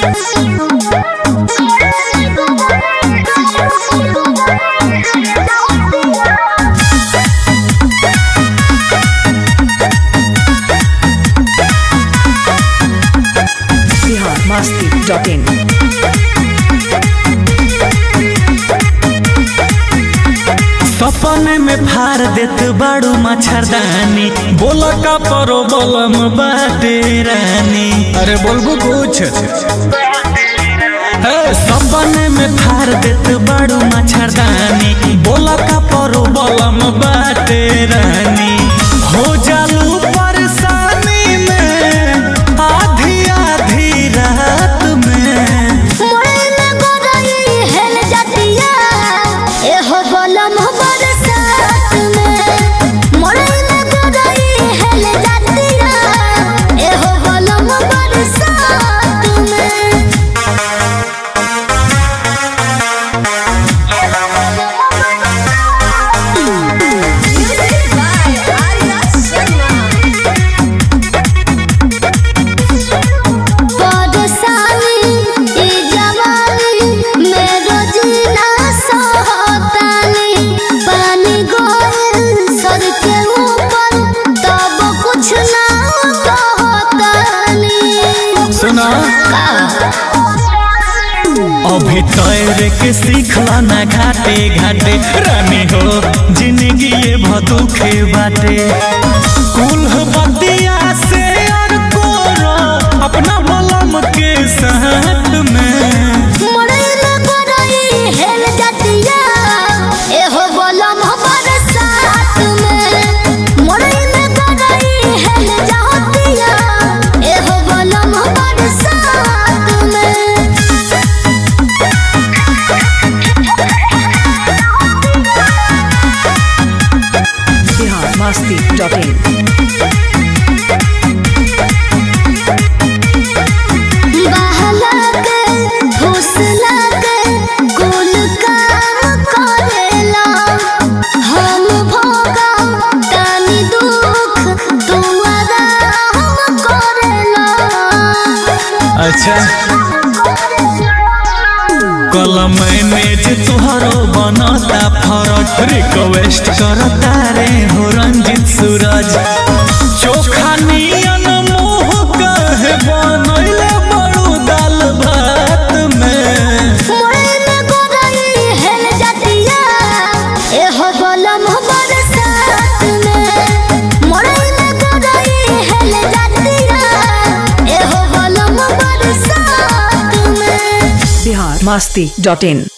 biharmasti.in सपने में फार देत बाड़ू मच्छरदानी बोला का परो बोलम बाटे रानी। अरे बोलबू कुछ सपने में फार देत बाड़ू मच्छरदानी बोला का परो बोलम बाटे रानी। हो जालू परेशानी में आधी आधी रात में अभी तैर के सीखला ना घाटे घाटे रानी हो जिंदगी ये भदुखे बाटे। कुल बतिया से और कोरो अपना मलम के साथ में biharmasti.in अच्छा कलम मैनेज तुहरो बनता फरक रिक्वेस्ट करता रे हो रंजित सूरज। चोखा नियन मुँह कहे बनैले बड़ू दाल भात में biharmasti.in